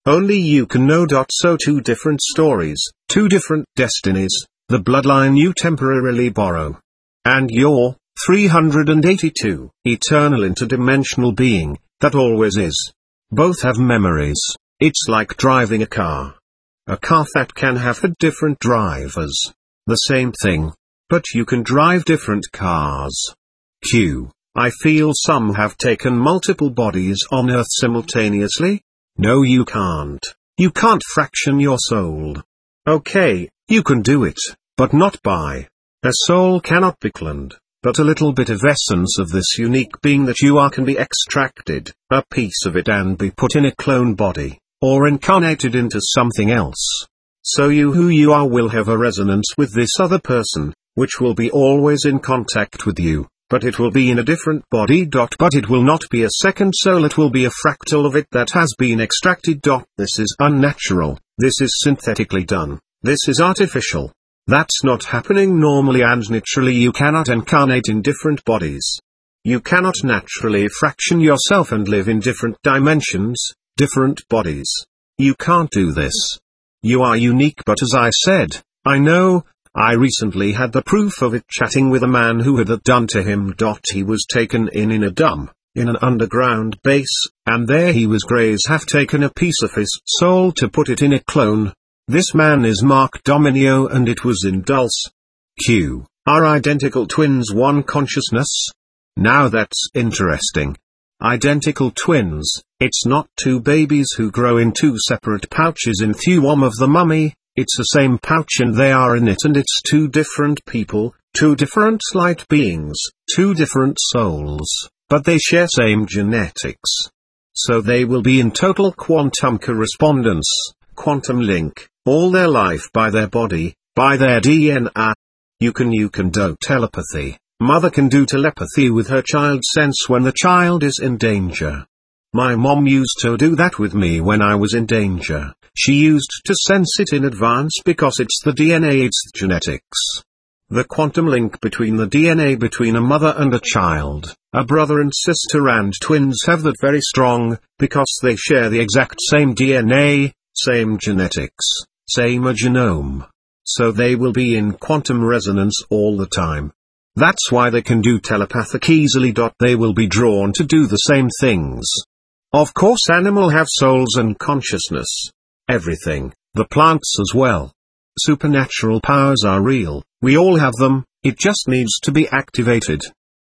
Only you can know. So two different stories, two different destinies, the bloodline you temporarily borrow. And you're 382, eternal interdimensional being, that always is. Both have memories. It's like driving a car. A car that can have different drivers. The same thing. But you can drive different cars. Q. I feel some have taken multiple bodies on Earth simultaneously? No, you can't. You can't fraction your soul. Okay, you can do it, but not by. A soul cannot be cloned, but a little bit of essence of this unique being that you are can be extracted, a piece of it, and be put in a clone body, or incarnated into something else. So you who you are will have a resonance with this other person, which will be always in contact with you, but it will be in a different body. But it will not be a second soul, it will be a fractal of it that has been extracted. This is unnatural, this is synthetically done, this is artificial. That's not happening normally, and naturally you cannot incarnate in different bodies. You cannot naturally fraction yourself and live in different dimensions, different bodies. You can't do this. You are unique, but as I said, I know, I recently had the proof of it chatting with a man who had it done to him. He was taken in a dump, in an underground base, and there he was. Greys have taken a piece of his soul to put it in a clone. This man is Mark Dominio, and it was in Dulce. Q. Are identical twins one consciousness? Now that's interesting. Identical twins, it's not two babies who grow in two separate pouches in Thuom of the Mummy, it's the same pouch and they are in it, and it's two different people, two different light beings, two different souls, but they share same genetics. So they will be in total quantum correspondence, quantum link, all their life by their body, by their DNA. You can do telepathy. Mother can do telepathy with her child, sense when the child is in danger. My mom used to do that with me when I was in danger. She used to sense it in advance because it's the DNA, it's genetics. The quantum link between the DNA between a mother and a child, a brother and sister and twins have that very strong, because they share the exact same DNA, same genetics, same genome. So they will be in quantum resonance all the time. That's why they can do telepathic easily. They will be drawn to do the same things. Of course, animal have souls and consciousness. Everything, the plants as well. Supernatural powers are real, we all have them, it just needs to be activated.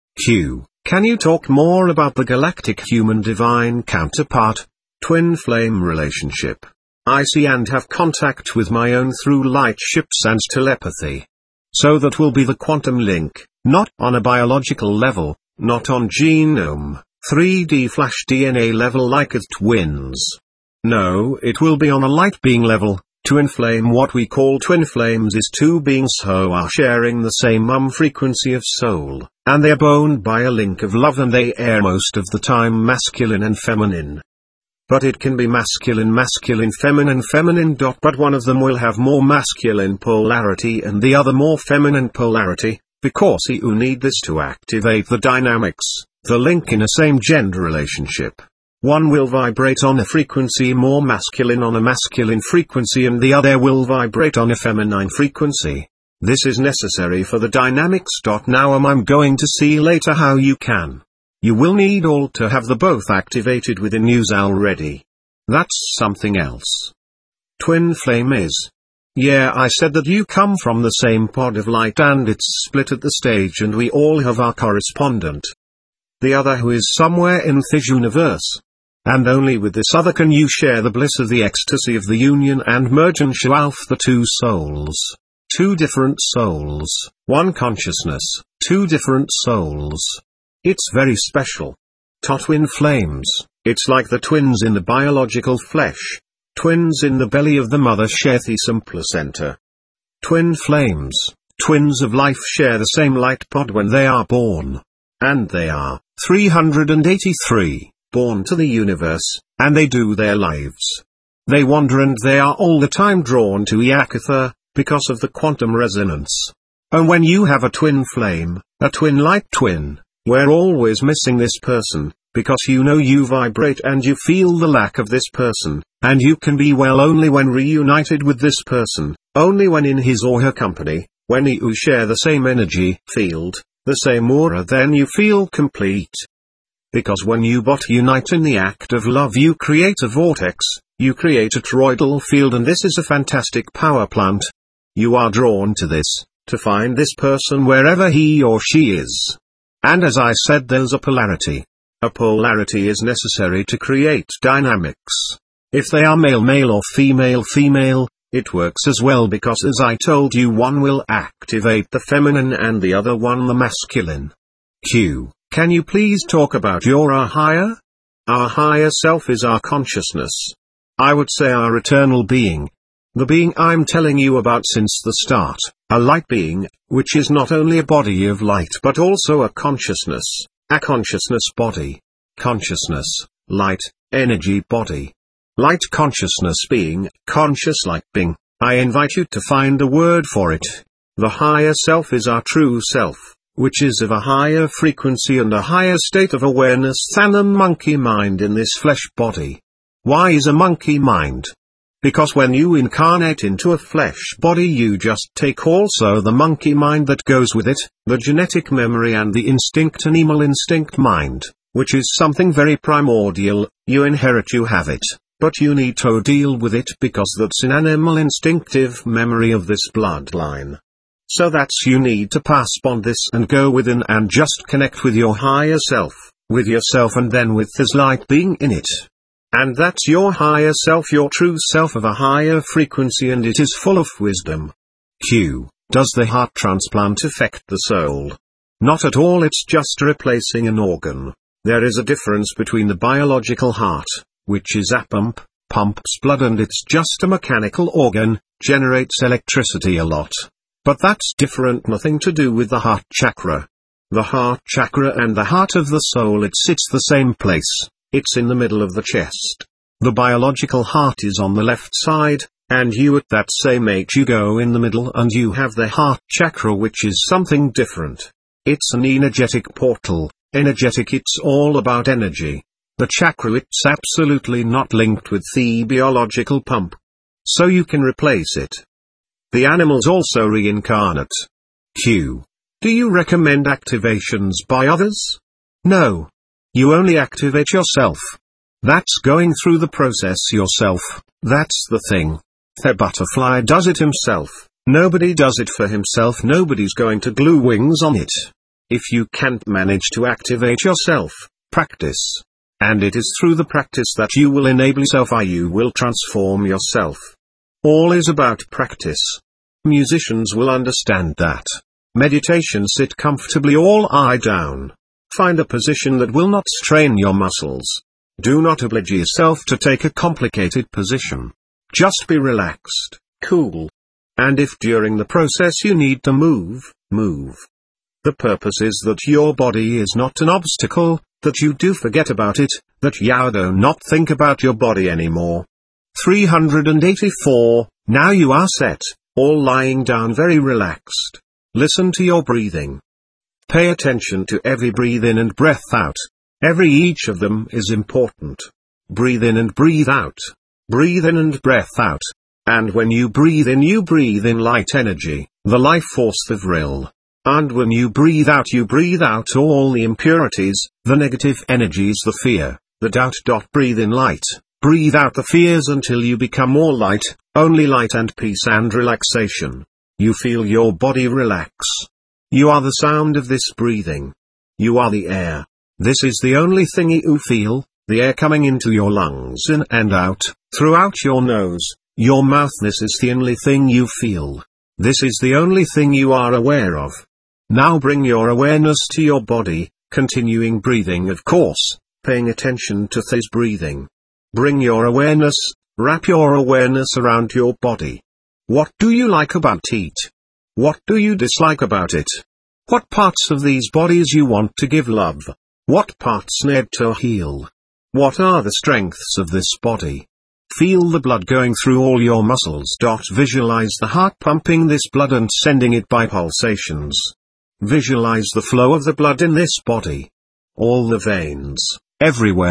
Q. Can you talk more about the galactic human divine counterpart, twin flame relationship? I see and have contact with my own through light ships and telepathy. So that will be the quantum link, not on a biological level, not on genome, 3D flash DNA level like with twins. No, it will be on a light being level. Twin flame, what we call twin flames, is two beings who are sharing the same frequency of soul, and they're bound by a link of love, and they air most of the time masculine and feminine. But it can be masculine, feminine, but one of them will have more masculine polarity and the other more feminine polarity, because you need this to activate the dynamics, the link in a same gender relationship. One will vibrate on a frequency more masculine on a masculine frequency, and the other will vibrate on a feminine frequency. This is necessary for the dynamics. Now I'm going to see later how you can. You will need all to have the both activated within you already. That's something else. Twin flame is. Yeah, I said that you come from the same pod of light and it's split at the stage, and we all have our correspondent. The other who is somewhere in this universe. And only with this other can you share the bliss of the ecstasy of the union and merge and show off the two souls. Two different souls, one consciousness, two different souls. It's very special. Twin flames, it's like the twins in the biological flesh. Twins in the belly of the mother share the same placenta. Twin flames, twins of life, share the same light pod when they are born. And they are 383, born to the universe, and they do their lives. They wander and they are all the time drawn to Yakutha, because of the quantum resonance. And when you have a twin flame, a twin light twin, we're always missing this person, because you know you vibrate and you feel the lack of this person, And you can be well only when reunited with this person, only when in his or her company, when you share the same energy field, the same aura, then you feel complete. Because when you both unite in the act of love, you create a vortex, you create a toroidal field, and this is a fantastic power plant. You are drawn to this, to find this person wherever he or she is. And as I said, there's a polarity. A polarity is necessary to create dynamics. If they are male or female, it works as well, because as I told you, one will activate the feminine and the other one the masculine. Q. Can you please talk about your higher? Our higher self is our consciousness. I would say our eternal being. The being I'm telling you about since the start, a light being, which is not only a body of light but also a consciousness body. Consciousness, light, energy body. Light consciousness being, conscious light being. I invite you to find a word for it. The higher self is our true self, which is of a higher frequency and a higher state of awareness than a monkey mind in this flesh body. Why is a monkey mind? Because when you incarnate into a flesh body, you just take also the monkey mind that goes with it, the genetic memory and the animal instinct mind, which is something very primordial. You inherit, you have it. But you need to deal with it, because that's an animal instinctive memory of this bloodline. So that's you need to pass on this and go within and just connect with your higher self, with yourself, and then with this light being in it. And that's your higher self, your true self of a higher frequency, and it is full of wisdom. Q. Does the heart transplant affect the soul? Not at all, it's just replacing an organ. There is a difference between the biological heart, which is a pump, pumps blood, and it's just a mechanical organ, generates electricity a lot. But that's different, nothing to do with the heart chakra. The heart chakra and the heart of the soul, it sits the same place, it's in the middle of the chest. The biological heart is on the left side, and you at that same age you go in the middle and you have the heart chakra, which is something different. It's an energetic portal, energetic, it's all about energy. The chakra, it's absolutely not linked with the biological pump. So you can replace it. The animals also reincarnate. Q. Do you recommend activations by others? No. You only activate yourself. That's going through the process yourself, that's the thing. The butterfly does it himself. Nobody does it for himself, nobody's going to glue wings on it. If you can't manage to activate yourself, practice. And it is through the practice that you will enable yourself, you will transform yourself. All is about practice. Musicians will understand that. Meditation, sit comfortably, all eye down. Find a position that will not strain your muscles. Do not oblige yourself to take a complicated position. Just be relaxed, cool. And if during the process you need to move, move. The purpose is that your body is not an obstacle, that you do forget about it, that you do not think about your body anymore. 384, now you are set, all lying down very relaxed. Listen to your breathing. Pay attention to every breathe in and breath out. Each of them is important. Breathe in and breathe out. Breathe in and breath out. And when you breathe in light energy, the life force of Vril. And when you breathe out all the impurities, the negative energies, the fear, the doubt. Breathe in light, breathe out the fears until you become more light, only light and peace and relaxation. You feel your body relax. You are the sound of this breathing. You are the air. This is the only thing you feel, the air coming into your lungs in and out, throughout your nose, your mouth. This is the only thing you feel. This is the only thing you are aware of. Now bring your awareness to your body, continuing breathing, of course, paying attention to this breathing. Bring your awareness, wrap your awareness around your body. What do you like about it? What do you dislike about it? What parts of these bodies you want to give love? What parts need to heal? What are the strengths of this body? Feel the blood going through all your muscles. Visualize the heart pumping this blood and sending it by pulsations. Visualize the flow of the blood in this body. All the veins, everywhere,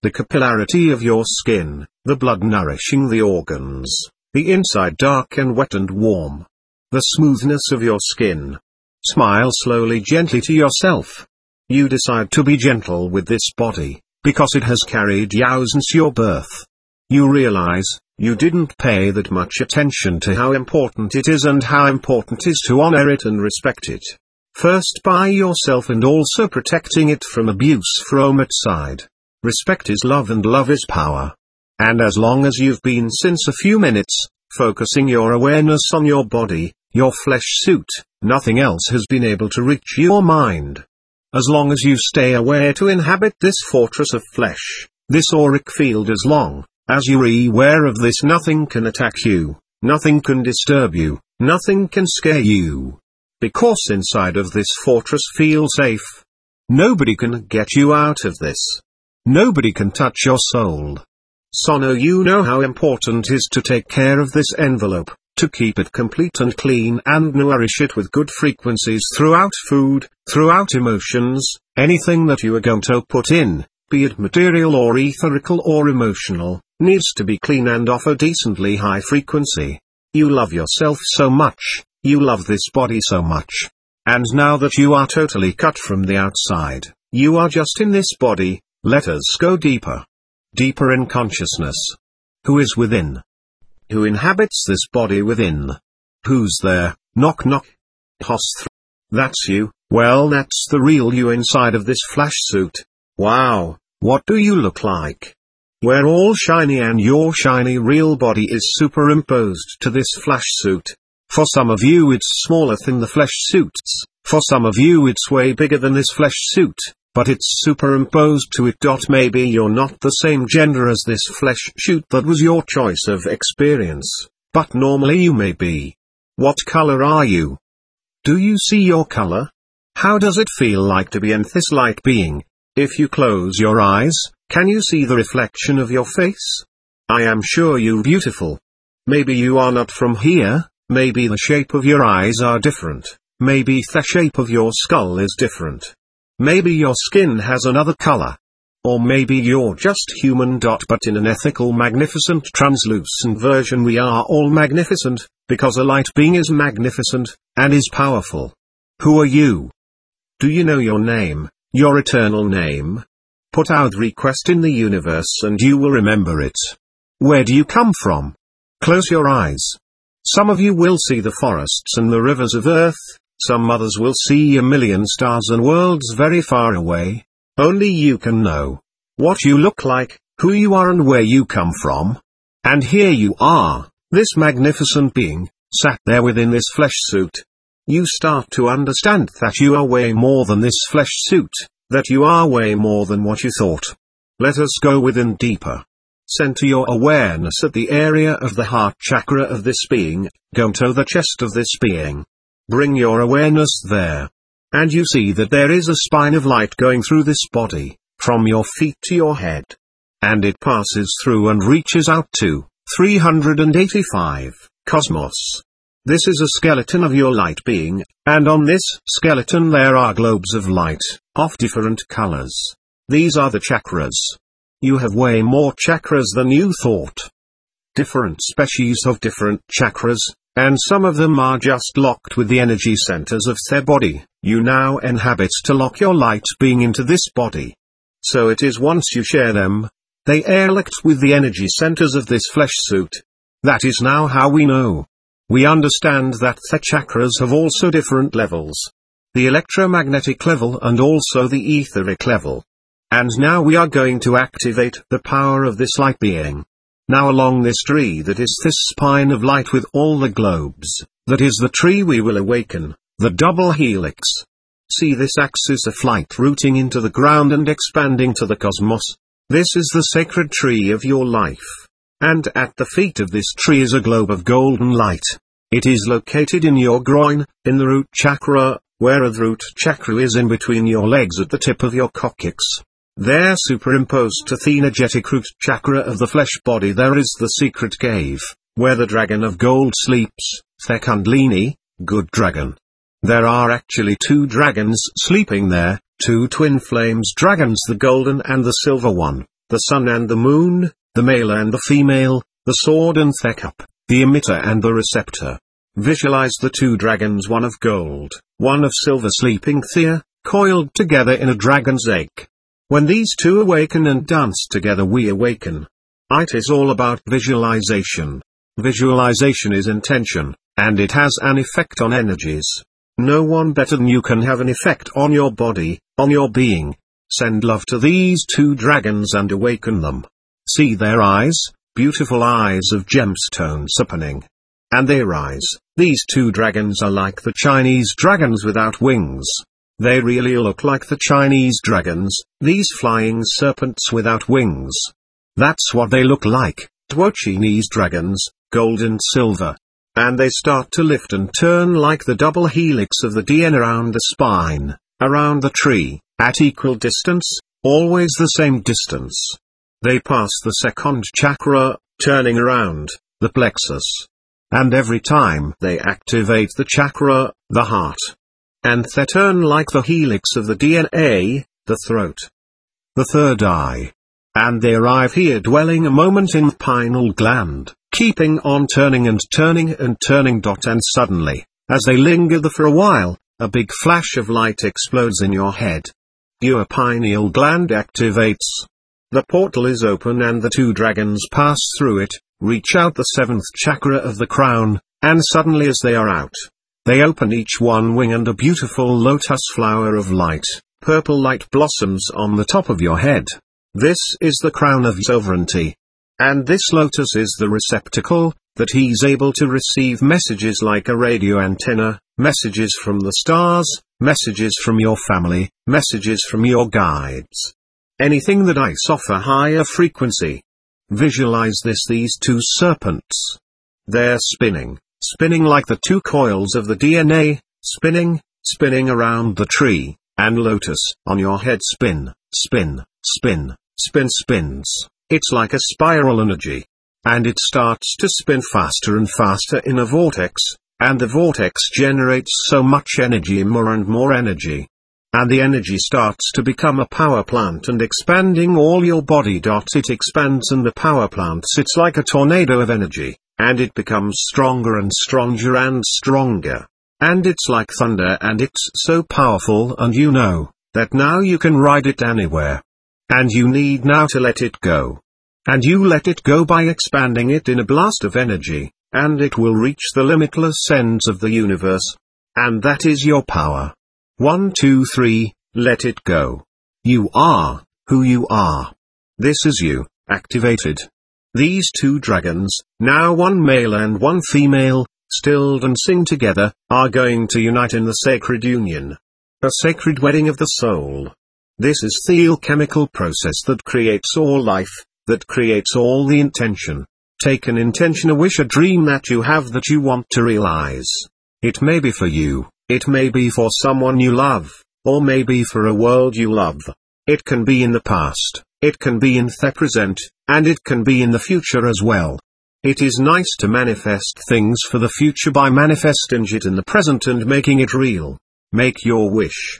the capillarity of your skin, the blood nourishing the organs, the inside dark and wet and warm, the smoothness of your skin. Smile slowly, gently to yourself. You decide to be gentle with this body, because it has carried you since your birth. You realize, you didn't pay that much attention to how important it is and how important it is to honor it and respect it. First by yourself and also protecting it from abuse from outside. Respect is love and love is power. And as long as you've been since a few minutes, focusing your awareness on your body, your flesh suit, nothing else has been able to reach your mind. As long as you stay aware to inhabit this fortress of flesh, this auric field, as long as you're aware of this, nothing can attack you, nothing can disturb you, nothing can scare you. Because inside of this fortress feel safe. Nobody can get you out of this. Nobody can touch your soul. So now you know how important it is to take care of this envelope, to keep it complete and clean and nourish it with good frequencies throughout food, throughout emotions, anything that you are going to put in, be it material or etherical or emotional, needs to be clean and offer decently high frequency. You love yourself so much, you love this body so much. And now that you are totally cut from the outside, you are just in this body, let us go deeper. Deeper in consciousness. Who is within? Who inhabits this body within? Who's there? Knock knock. Post. That's you. Well, that's the real you inside of this flash suit. Wow, what do you look like? We're all shiny and your shiny real body is superimposed to this flash suit. For some of you it's smaller than the flesh suits, for some of you it's way bigger than this flesh suit, but it's superimposed to it. Maybe you're not the same gender as this flesh suit that was your choice of experience, but normally you may be. What color are you? Do you see your color? How does it feel like to be in this light being? If you close your eyes, can you see the reflection of your face? I am sure you're beautiful. Maybe you are not from here. Maybe the shape of your eyes are different, maybe the shape of your skull is different. Maybe your skin has another color. Or maybe you're just human. But in an ethical, magnificent, translucent version we are all magnificent, because a light being is magnificent, and is powerful. Who are you? Do you know your name, your eternal name? Put out request in the universe and you will remember it. Where do you come from? Close your eyes. Some of you will see the forests and the rivers of earth, some others will see a million stars and worlds very far away. Only you can know what you look like, who you are and where you come from. And here you are, this magnificent being, sat there within this flesh suit. You start to understand that you are way more than this flesh suit, that you are way more than what you thought. Let us go within deeper. Center your awareness at the area of the heart chakra of this being, go to the chest of this being. Bring your awareness there. And you see that there is a spine of light going through this body, from your feet to your head. And it passes through and reaches out to 385 cosmos. This is a skeleton of your light being, and on this skeleton there are globes of light, of different colors. These are the chakras. You have way more chakras than you thought. Different species of different chakras, and some of them are just locked with the energy centers of their body. You now inhabit to lock your light being into this body. So it is once you share them, they are locked with the energy centers of this flesh suit. That is now how we know. We understand that the chakras have also different levels. The electromagnetic level and also the etheric level. And now we are going to activate the power of this light being. Now along this tree that is this spine of light with all the globes, that is the tree we will awaken, the double helix. See this axis of light rooting into the ground and expanding to the cosmos. This is the sacred tree of your life. And at the feet of this tree is a globe of golden light. It is located in your groin, in the root chakra, where the root chakra is in between your legs at the tip of your coccyx. There superimposed to the energetic root chakra of the flesh body there is the secret cave, where the dragon of gold sleeps, the Kundalini, good dragon. There are actually two dragons sleeping there, two twin flames dragons, the golden and the silver one. the sun and the moon, the male and the female, the sword and Thekup, the emitter and the receptor. Visualize the two dragons, one of gold, one of silver, sleeping there, coiled together in a dragon's egg. When these two awaken and dance together, we awaken. It is all about visualization. Visualization is intention, and it has an effect on energies. No one better than you can have an effect on your body, on your being. Send love to these two dragons and awaken them. See their eyes, beautiful eyes of gemstones opening. And their eyes, these two dragons are like the Chinese dragons without wings. They really look like the Chinese dragons, these flying serpents without wings. That's what they look like, Chinese dragons, gold and silver. And they start to lift and turn like the double helix of the DNA around the spine, around the tree, at equal distance, always the same distance. They pass the second chakra, turning around, the plexus. And every time they activate the chakra, the heart. And they turn like the helix of the DNA, the throat. The third eye. And they arrive here, dwelling a moment in the pineal gland, keeping on turning and turning and turning. And suddenly, as they linger there for a while, a big flash of light explodes in your head. Your pineal gland activates. The portal is open and the two dragons pass through it, reach out the seventh chakra of the crown, and suddenly as they are out, they open each one wing and a beautiful lotus flower of light, purple light blossoms on the top of your head. This is the crown of sovereignty. And this lotus is the receptacle, that he's able to receive messages like a radio antenna, messages from the stars, messages from your family, messages from your guides. Anything that offer higher frequency. Visualize these two serpents. They're spinning like the two coils of the DNA, spinning around the tree, and lotus on your head spins. It's like a spiral energy. And it starts to spin faster and faster in a vortex, and the vortex generates so much energy, more and more energy. And the energy starts to become a power plant and expanding all your body. It expands and the power plant sits like a tornado of energy, and it becomes stronger and stronger and stronger. And it's like thunder, and it's so powerful, and you know that now you can ride it anywhere. And you need now to let it go. And you let it go by expanding it in a blast of energy, and it will reach the limitless ends of the universe. And that is your power. 1, 2, 3, let it go. You are who you are. This is you, activated. These two dragons, now one male and one female, stilled and sing together, are going to unite in the sacred union. A sacred wedding of the soul. This is the alchemical process that creates all life, that creates all the intention. Take an intention, a wish, a dream that you have that you want to realize. It may be for you, it may be for someone you love, or maybe for a world you love. It can be in the past, it can be in the present, and it can be in the future as well. It is nice to manifest things for the future by manifesting it in the present and making it real. Make your wish.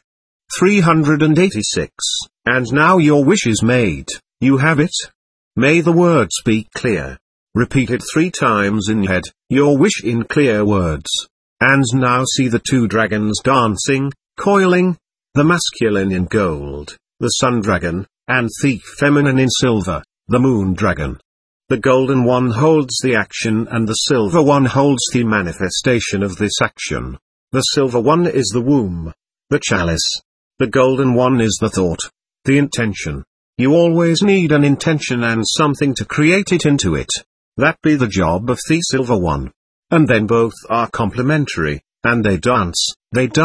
386. And now your wish is made, you have it. May the words be clear. Repeat it 3 times in your head, your wish in clear words. And now see the two dragons dancing, coiling, the masculine in gold, the sun dragon, and the feminine in silver, the moon dragon. The golden one holds the action and the silver one holds the manifestation of this action. The silver one is the womb, the chalice. The golden one is the thought, the intention. You always need an intention and something to create it into it. That be the job of the silver one. And then both are complementary, and they dance,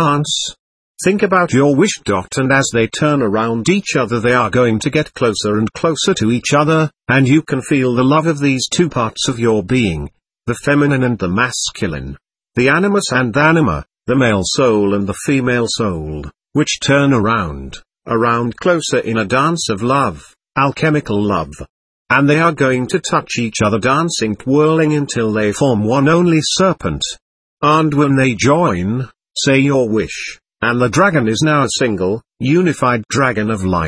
Think about your wish. And as they turn around each other, they are going to get closer and closer to each other, and you can feel the love of these two parts of your being, the feminine and the masculine, the animus and anima, the male soul and the female soul, which turn around closer in a dance of love, alchemical love. And they are going to touch each other, dancing, twirling until they form one only serpent. And when they join, say your wish, and the dragon is now a single, unified dragon of light,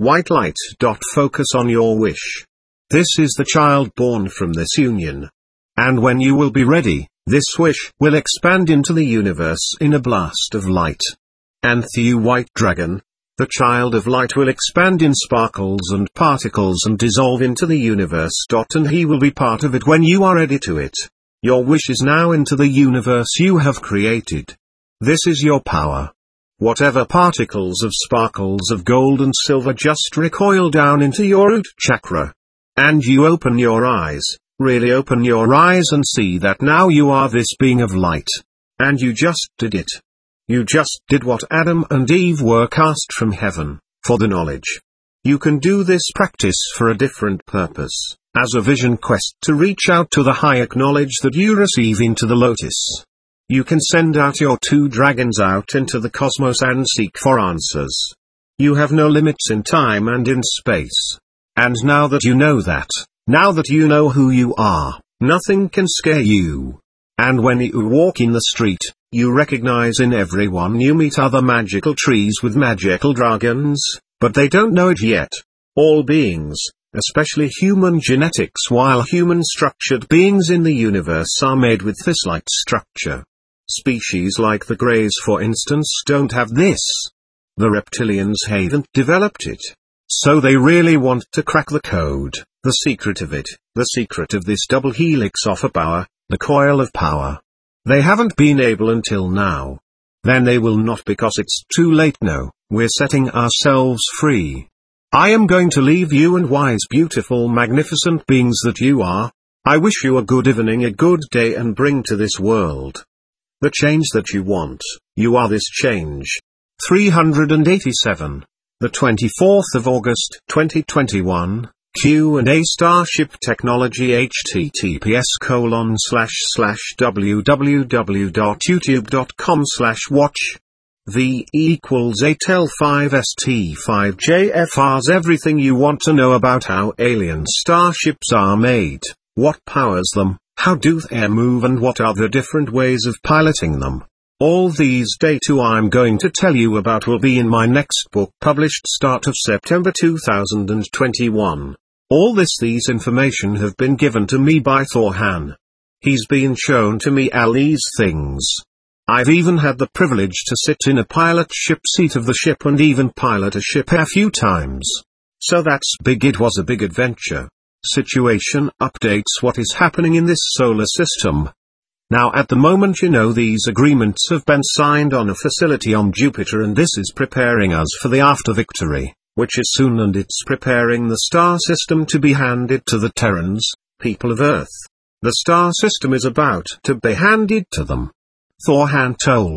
white light. Focus on your wish. This is the child born from this union. And when you will be ready, this wish will expand into the universe in a blast of light. And the white dragon, the child of light, will expand in sparkles and particles and dissolve into the universe. And he will be part of it when you are ready to it. Your wish is now into the universe you have created. This is your power. Whatever particles of sparkles of gold and silver just recoil down into your root chakra. And you open your eyes, really open your eyes and see that now you are this being of light. And you just did it. You just did what Adam and Eve were cast from heaven, for the knowledge. You can do this practice for a different purpose, as a vision quest to reach out to the higher knowledge that you receive into the lotus. You can send out your 2 dragons out into the cosmos and seek for answers. You have no limits in time and in space. And now that you know that, now that you know who you are, nothing can scare you. And when you walk in the street, you recognize in everyone you meet other magical trees with magical dragons, but they don't know it yet. All beings, especially human genetics, while human structured beings in the universe are made with this light structure. Species like the Greys, for instance, don't have this. The reptilians haven't developed it. So they really want to crack the code, the secret of it, the secret of this double helix of power, the coil of power. They haven't been able until now. Then they will not, because it's too late. No, we're setting ourselves free. I am going to leave you, and wise, beautiful, magnificent beings that you are. I wish you a good evening, a good day, and bring to this world the change that you want. You are this change. 387. The 24th of August, 2021, Q&A Starship Technology https://www.youtube.com/watch V equals 8L5ST5JFRs. Everything you want to know about how alien starships are made, what powers them, how do they move, and what are the different ways of piloting them. All these data I'm going to tell you about will be in my next book, published start of September 2021. These information have been given to me by Thor Han. He's been shown to me all these things. I've even had the privilege to sit in a pilot ship seat of the ship and even pilot a ship a few times. So that's big. It was a big adventure. Situation updates what is happening in this solar system. Now at the moment, you know, these agreements have been signed on a facility on Jupiter, and this is preparing us for the after victory, which is soon, and it's preparing the star system to be handed to the Terrans, people of Earth. The star system is about to be handed to them. Thor Han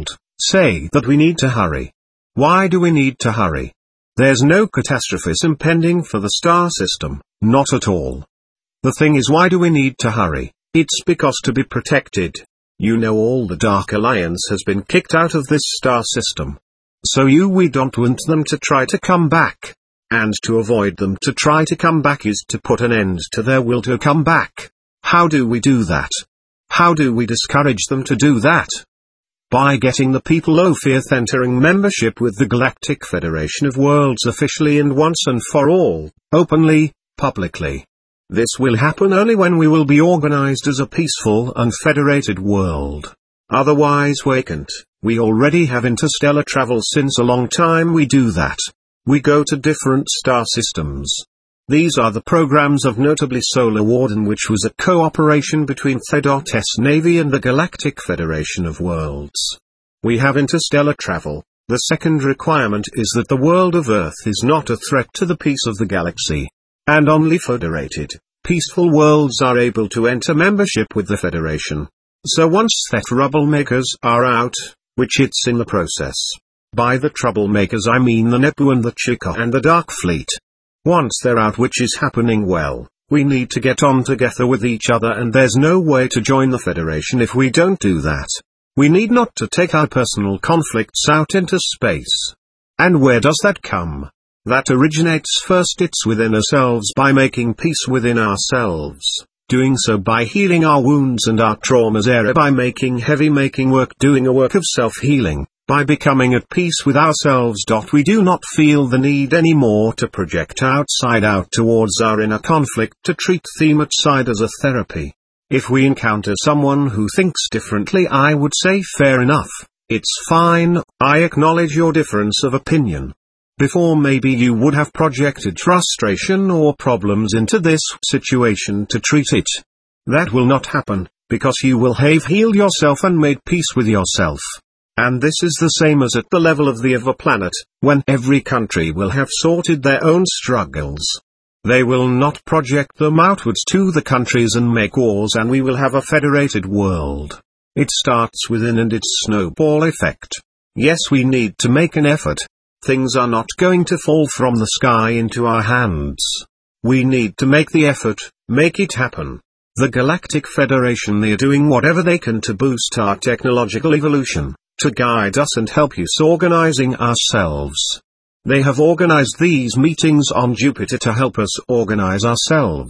say that we need to hurry. Why do we need to hurry? There's no catastrophes impending for the star system, not at all. The thing is, why do we need to hurry? It's because to be protected. You know, all the Dark Alliance has been kicked out of this star system. So we don't want them to try to come back. And to avoid them to try to come back is to put an end to their will to come back. How do we do that? How do we discourage them to do that? By getting the people of Earth entering membership with the Galactic Federation of Worlds officially and once and for all, openly, publicly. This will happen only when we will be organized as a peaceful and federated world. Otherwise we can't. We already have interstellar travel since a long time. We do that. We go to different star systems. These are the programs of notably Solar Warden, which was a cooperation between THE.S Navy and the Galactic Federation of Worlds. We have interstellar travel. The second requirement is that the world of Earth is not a threat to the peace of the galaxy. And only federated, peaceful worlds are able to enter membership with the Federation. So once the troublemakers are out, which it's in the process. By the troublemakers I mean the Nepu and the Chica and the Dark Fleet. Once they're out, which is happening, well, we need to get on together with each other, and there's no way to join the Federation if we don't do that. We need not to take our personal conflicts out into space. And where does that come? That originates first, it's within ourselves, by making peace within ourselves, doing so by healing our wounds and our traumas, by making work, doing a work of self-healing, By becoming at peace with ourselves. We do not feel the need anymore to project outside out towards our inner conflict, to treat them outside as a therapy. If we encounter someone who thinks differently, I would say fair enough, it's fine, I acknowledge your difference of opinion. Before maybe you would have projected frustration or problems into this situation to treat it. That will not happen, because you will have healed yourself and made peace with yourself. And this is the same as at the level of the other planet, when every country will have sorted their own struggles. They will not project them outwards to the countries and make wars, and we will have a federated world. It starts within and its snowball effect. Yes, we need to make an effort. Things are not going to fall from the sky into our hands. We need to make the effort, make it happen. The Galactic Federation, they are doing whatever they can to boost our technological evolution, to guide us and help us organizing ourselves. They have organized these meetings on Jupiter to help us organize ourselves.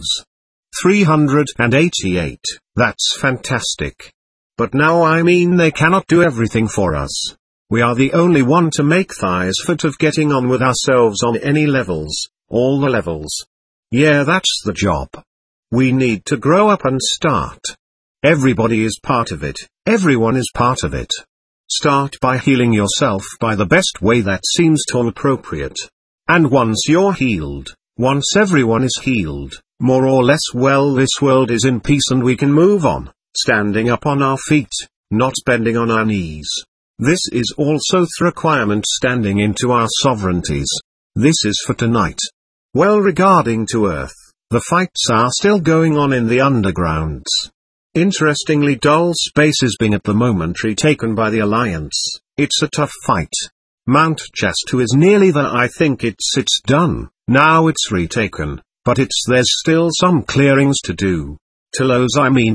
388, that's fantastic. But now I mean they cannot do everything for us. We are the only one to make the effort of getting on with ourselves on any levels, all the levels. Yeah, that's the job. We need to grow up and start. Everybody is part of it, everyone is part of it. Start by healing yourself by the best way that seems to appropriate. And once you're healed, once everyone is healed, more or less well, this world is in peace and we can move on, standing up on our feet, not bending on our knees. This is also the requirement, standing into our sovereignties. This is for tonight. Well, regarding to Earth, the fights are still going on in the undergrounds. Interestingly, dull space is being at the moment retaken by the Alliance. It's a tough fight. Mount Chastu is nearly there. I think it's done. Now it's retaken, but there's still some clearings to do. Telos,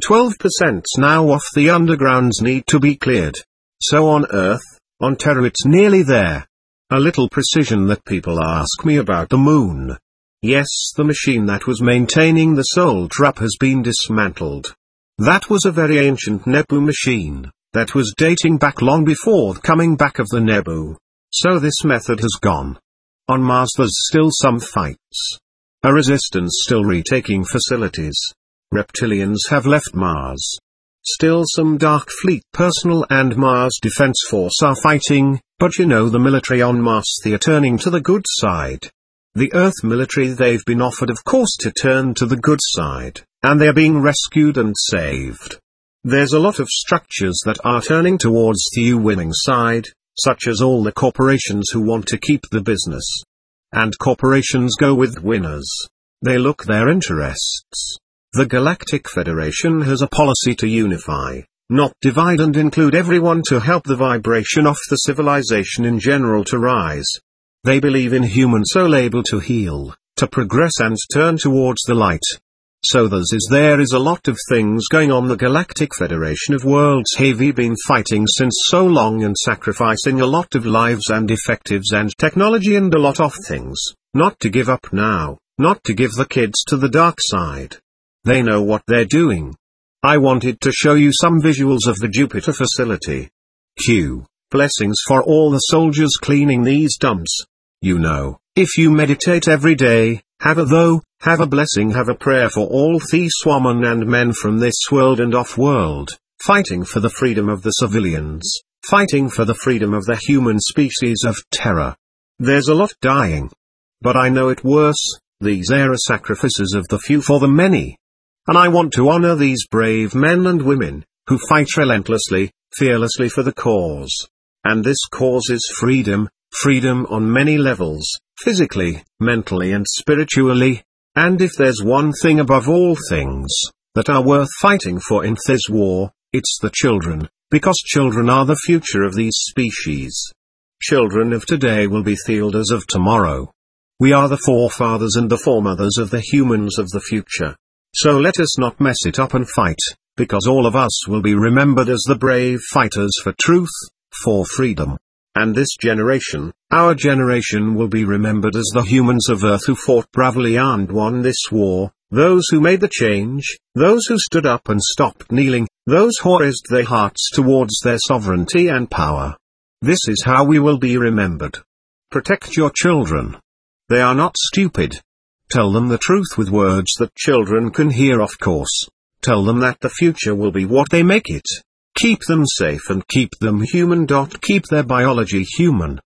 12% now off the undergrounds need to be cleared. So on Earth, on Terra, it's nearly there. A little precision that people ask me about the moon. Yes, the machine that was maintaining the Soul Trap has been dismantled. That was a very ancient Nebu machine, that was dating back long before the coming back of the Nebu. So this method has gone. On Mars there's still some fights. A resistance still retaking facilities. Reptilians have left Mars. Still some Dark Fleet personnel and Mars Defense Force are fighting, but the military on Mars, they are turning to the good side. The Earth military, they've been offered of course to turn to the good side, and they are being rescued and saved. There's a lot of structures that are turning towards the winning side, such as all the corporations who want to keep the business. And corporations go with winners. They look their interests. The Galactic Federation has a policy to unify, not divide, and include everyone to help the vibration of the civilization in general to rise. They believe in human soul able to heal, to progress and turn towards the light. So there is a lot of things going on. The Galactic Federation of Worlds have been fighting since so long and sacrificing a lot of lives and effectives and technology and a lot of things, not to give up now, not to give the kids to the dark side. They know what they're doing. I wanted to show you some visuals of the Jupiter facility. Q. Blessings for all the soldiers cleaning these dumps. If you meditate every day, have a blessing, have a prayer for all these women and men from this world and off-world, fighting for the freedom of the civilians, fighting for the freedom of the human species of Terra. There's a lot dying. But I know it worse, these are sacrifices of the few for the many. And I want to honor these brave men and women, who fight relentlessly, fearlessly for the cause. And this cause is freedom. Freedom on many levels, physically, mentally and spiritually. And if there's one thing above all things, that are worth fighting for in this war, it's the children, because children are the future of these species. Children of today will be the elders of tomorrow. We are the forefathers and the foremothers of the humans of the future. So let us not mess it up and fight, because all of us will be remembered as the brave fighters for truth, for freedom. And this generation, our generation, will be remembered as the humans of Earth who fought bravely and won this war, those who made the change, those who stood up and stopped kneeling, those who raised their hearts towards their sovereignty and power. This is how we will be remembered. Protect your children. They are not stupid. Tell them the truth with words that children can hear, of course. Tell them that the future will be what they make it. Keep them safe and keep them human. Keep their biology human.